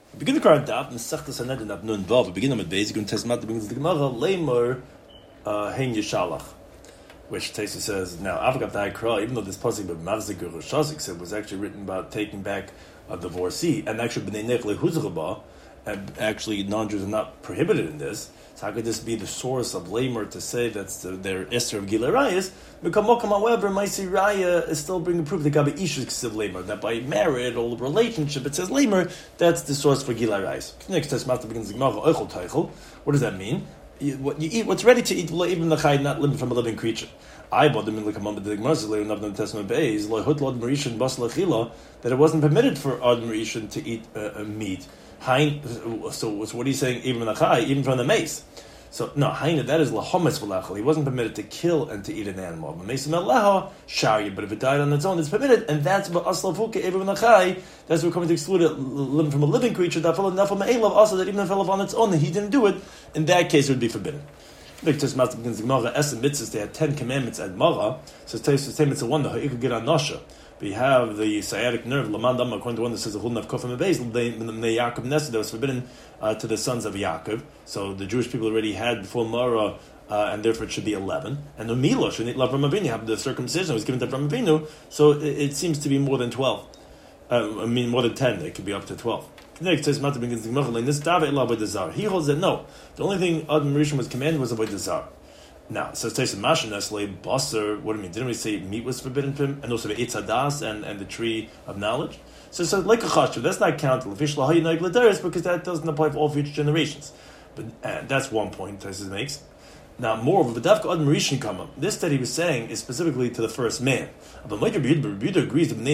Begin the current daf, Mesechta Sanhedrin daf Nun Vav. Begin with basic and Tesmat begins the Gemara Leimer Hein Yishalach, which Tesa says now Avgav Da'ikra. Even though this pasuk of Mavzik or Shazik said was actually written about taking back a divorcee, and actually Bnei Nech Lehuzraba, and actually non-Jews are not prohibited in this. So how could this be the source of Leimer to say that's their Esther of Gilei Rayas? However, Maisi Raya is still bringing proof that Gabi Ish is Leimer, that by marriage or relationship it says Leimer, that's the source for Gilei Rayas. Next test master begins the Gemara Oichel Teichel. What does that mean? What you eat, what's ready to eat, even the Chai, not living from a living creature. I bought them in the Gemara the Gemara later in the Testament Beis Lohut Lod Marishan Bas Lachila, that it wasn't permitted for Ad Marishan to eat meat. So what are you saying? Even in the Chai, even from the mace. So no, Haina, that is lahomes v'lachol. He wasn't permitted to kill and to eat an animal. But if it died on its own, it's permitted, and that's what aslafuka even nachai. That's what we're coming to exclude it from a living creature. That fellow from elav also that even if it fell on its own, and he didn't do it. In that case, it would be forbidden. Because Master begins the Gemara Esem mitzvahs. They had 10 commandments at Mara. So it's the same. It's a wonder how you could get on nasha. We have the sciatic nerve, Lamandam, according to one that says the Hulnav Kofim Abeis, the Yaakov Nesa, that was forbidden to the sons of Yaakov. So the Jewish people already had before Mara, and therefore it should be 11. And the Milah should not Avram Avinu have the circumcision that was given to Avram Avinu, so it seems to be more than 12. More than 10. It could be up to 12. Next says Mata begins the Gemara. He holds that no, the only thing Adam Rishon was commanded was avoid the Zar. Now, so it says in Masha Nestle, Basar, what do you mean? Didn't we say meat was forbidden to him? And also the Eitz Hadas and the tree of knowledge? So like a chashuv, that's not counted, because that doesn't apply for all future generations. But that's one point Taisus makes. Now, moreover, V'davka Adam Rishon Kama, this that he was saying is specifically to the first man. But Rabbi Yehuda agrees that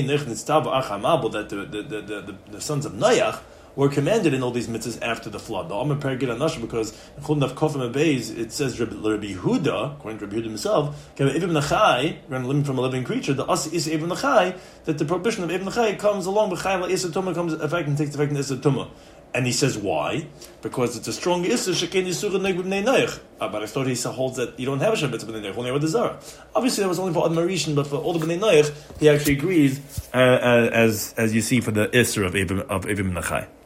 the sons of Noach were commanded in all these mitzvahs after the flood. The Omer Perigid Anasha, because in Chulun Daf Kofim Abeis, it says Rabbi Yehuda, according to Rabbi Yehuda himself, Ibn Nachai, we're going to live from a living creature, the Asa Isa Ibn Nachai, that the prohibition of Ibn Nachai comes along with Chayla Isa Tumah, comes effect and takes effect in Isa Tumah. And he says, why? Because it's a strong Issa, Shekin Yisura Neg B'nei Noach. But I thought he holds that you don't have a Shabbat B'nei Noach, only with the Zara. Obviously, that was only for Ad Marishan, but for all the B'nei Noach, he actually agrees, as you see, for the Issa of Ibn Nachai.